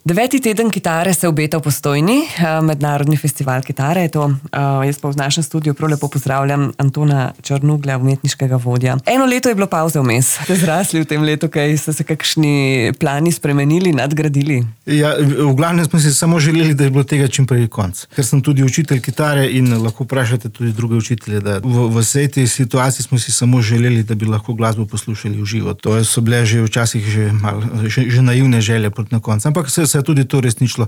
9. teden kitare se obeta v Postojni, mednarodni festival kitare je to. Jaz pa v našem studiu prav lepo pozdravljam Antona Črnuglja, umetniškega vodja. Eno leto je bilo pavze vmes. Ste zrasli v tem letu, kaj so se kakšni plani spremenili, nadgradili? Ja, v glavnem smo si samo želeli, da je bilo tega čim prej konc. Ker sem tudi učitelj kitare in lahko vprašate tudi druge učitelje, da v vsej tej situaciji smo si samo želeli, da bi lahko glasbo poslušali v živo. To so bile že včasih že naivne želje proti na koncu, ampak se je tudi to resničilo.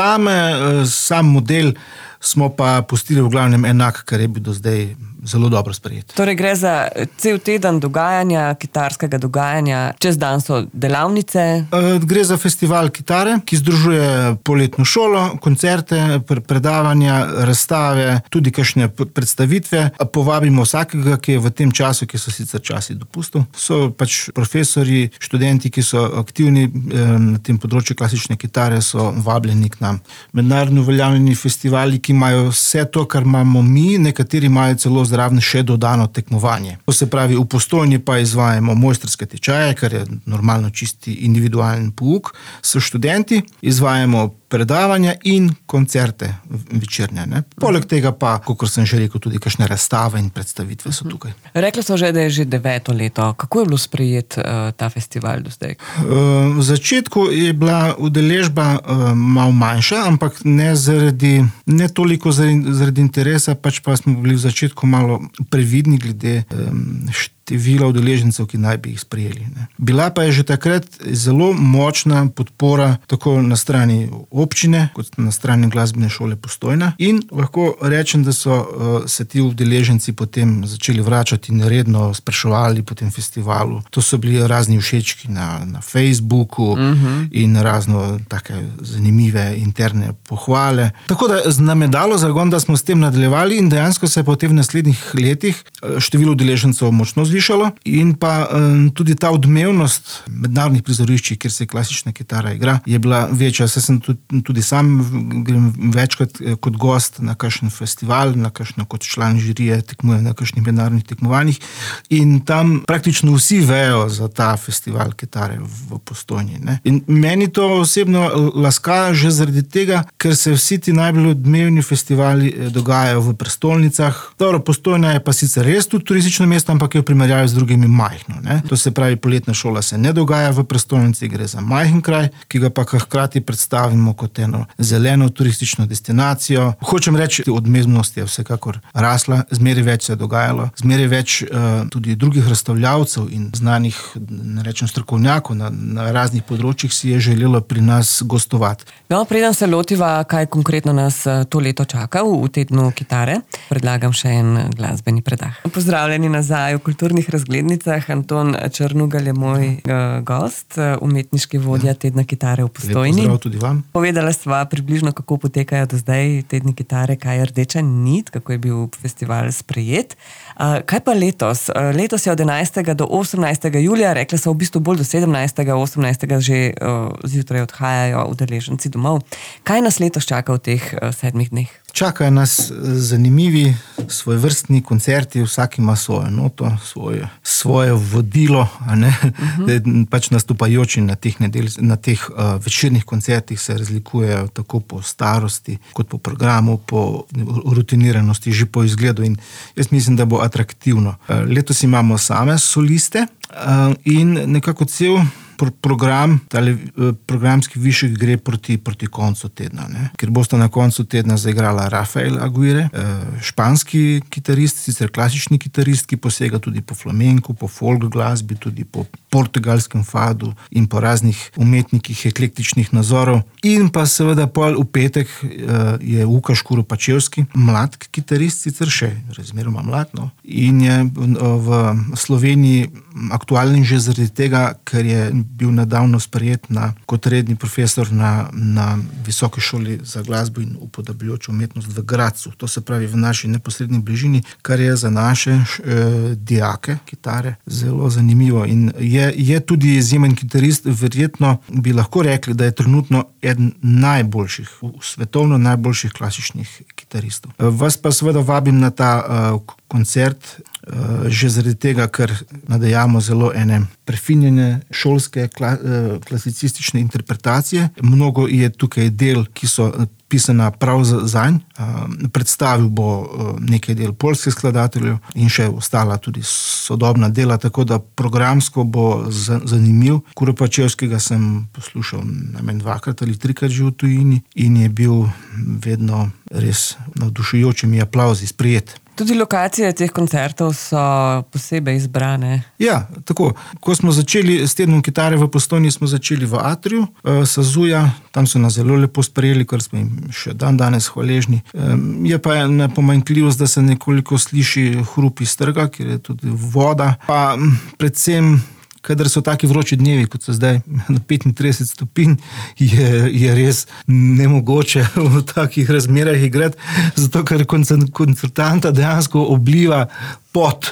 Sam model smo pa pustili v glavnem enak, kar je bil do zdaj zelo dobro sprejet. Torej gre za cel teden dogajanja, kitarskega dogajanja, čez dan so delavnice? Gre za festival kitare, ki združuje poletno šolo, koncerte, predavanja, razstave, tudi kakšne predstavitve. Povabimo vsakega, ki je v tem času, ki so sicer časi dopustov. So pač profesorji, študenti, ki so aktivni na tem področju klasične kitare, so vabljeni k nam. Mednarodno uveljavljeni festivali, ki imajo vse to, kar imamo mi, nekateri imajo celo zraven še dodano tekmovanje. To se pravi, v Postojni pa izvajamo mojstrske tečaje, kar je normalno čisti individualen pouk s študenti, izvajamo predavanja in koncerte večernje. Poleg tega pa, kakor sem že rekel, tudi kakšne razstave in predstavitve so tukaj. Rekli so že, da je že 9. leto. Kako je bilo sprejet ta festival do zdaj? V začetku je bila udeležba malo manjša, ampak ne toliko zaradi interesa, pač pa smo bili v začetku malo previdni glede števila udeležencev, ki naj bi jih sprejeli. Bila pa je že takrat zelo močna podpora tako na strani občine, kot na strani glasbene šole Postojna in lahko rečem, da so se ti udeleženci potem začeli vračati in redno spraševali po tem festivalu. To so bili razni všečki na Facebooku in razno take zanimive interne pohvale. Tako da nam je dalo zagon, da smo s tem nadaljevali in dejansko se je potem v naslednjih letih število udeležencev močno zvišalo in pa tudi ta odmevnost mednarodnih prizoriščih, kjer se klasična kitara igra, je bila večja. Saj sem tudi sam grem večkrat kot gost na kakšen festival, na kakšno kot član žirije tekmujem na kakšnih mednarodnih tekmovanjih in tam praktično vsi vejo za ta festival kitare v Postojni. In meni to osebno laska že zaradi tega, ker se vsi ti najbolj odmevni festivali dogajajo v prestolnicah. Dobro, Postojna je pa sicer res tudi turistično mesto, ampak je v primerjavi z drugimi majhno. To se pravi, poletna šola se ne dogaja v prestolnici, gre za majhen kraj, ki ga pa hkrati predstavimo kot eno zeleno turistično destinacijo. Hočem reči, odmevnost je vsekakor rasla, zmeraj več se je dogajalo, zmeraj več tudi drugih razstavljavcev in znanih, ne rečem strokovnjakov na raznih področjih si je želelo pri nas gostovati. No, preden se lotiva, kaj konkretno nas to leto čaka v tednu kitare, predlagam še en glasbeni predah. Pozdravljeni nazaj v Kulturnih razglednicah. Anton Črnugelj je moj gost, umetniški vodja tedna kitare v Postojni. Lep pozdrav tudi vam. Povedala sva približno, kako potekajo do zdaj tedni kitare, kaj je rdeča nit, kako je bil festival sprejet. Kaj pa letos? Letos je od 11. do 18. julija, rekla so v bistvu bolj do 17. 18. že zjutraj odhajajo udeleženci domov. Kaj nas letos čaka v teh 7 dneh? Čakajo nas zanimivi svojvrstni koncerti, vsak ima svojo noto, svoje vodilo, pač nastopajoči na teh večernih koncertih se razlikujejo tako po starosti, kot po programu, po rutiniranosti, že po izgledu in jaz mislim, da bo atraktivno. Letos imamo same soliste in nekako cel program, programski višek gre proti koncu tedna. Ker bosta na koncu tedna zaigrala Rafael Aguirre, španski kitarist, sicer klasični kitarist, ki posega tudi po flamenku, po folk glasbi, tudi po portugalskem fadu in po raznih umetnikih eklektičnih nazorov. In pa seveda pol v petek je Luka Škuropačevski, mlad kitarist, sicer še razmeroma mlad, in je v Sloveniji aktualen že zaradi tega, ker je bil nedavno sprejet kot redni profesor na Visoki šoli za glasbo in upodabljajočo umetnost v Gradcu. To se pravi v naši neposredni bližini, kar je za naše dijake kitare zelo zanimivo. In je tudi izjemen kitarist, verjetno bi lahko rekli, da je trenutno eden najboljših, svetovno najboljših klasičnih kitaristov. Vas pa seveda vabim na ta koncert že zaradi tega, ker nadejamo zelo ene prefinjene šolske klasicistične interpretacije. Mnogo je tukaj del, ki so pisana prav zanj. Predstavil bo nekaj del poljskih skladateljev in še ostala tudi sodobna dela, tako da programsko bo zanimiv. Kuropačevskega sem poslušal najmanj 2 ali 3 že v tujini in je bil vedno res navdušujočimi aplavzi sprejet. Tudi lokacije teh koncertov so posebej izbrane. Ja, tako. Ko smo začeli s tednom kitare v Postojni, smo začeli v atriju Sazuja. Tam so nas zelo lepo sprejeli, kar smo jim še danes hvaležni. Je pa ena pomanjkljivost, da se nekoliko sliši hrup iz trga, ker je tudi voda. Pa predvsem, kadar so taki vroči dnevi, kot so zdaj na 35 stopinj, je res nemogoče v takih razmerah igrati, zato ker koncertanta dejansko obliva pot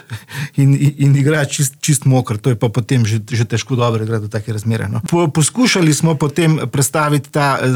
in igra čist mokr. To je pa potem že težko dobro igrati v takih razmerah. No. Poskušali smo potem predstaviti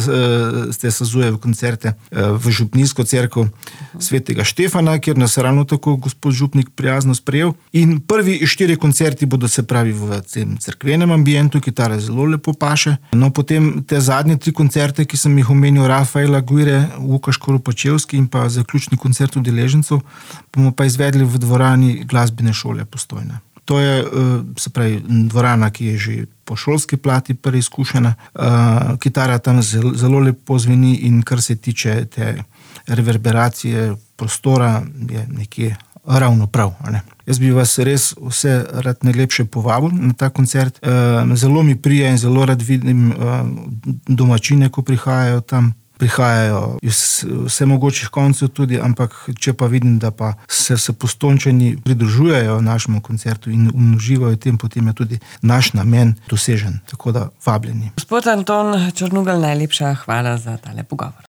te Sazujeve koncerte v župnijsko cerkev Svetega Štefana, kjer nas ravno tako gospod župnik prijazno sprejel. In prvi 4 koncerti bodo, se pravi, v tem cerkvenem ambientu, kitara zelo lepo paše. No, potem te zadnje 3 koncerte, ki sem jih omenil, Rafaela Guire, Vukaš Kuropačevski in pa zaključni koncert udeležencev, bomo pa izvedli v dvorani Glasbene šole Postojna. To je, se pravi, dvorana, ki je že po šolski plati preizkušena. Kitara tam zelo lepo zveni in kar se tiče te reverberacije prostora, je nekje ravno prav. Ne? Jaz bi vas res vse rad najlepše povabil na ta koncert. Zelo mi prija in zelo rad vidim domačine, ko prihajajo tam. Prihajajo iz vse mogočih koncev tudi, ampak če pa vidim, da pa se Postojnčani pridružujejo našemu koncertu in uživajo tem, potem je tudi naš namen dosežen. Tako da vabljeni. Gospod Anton Črnugelj, najlepša hvala za tale pogovor.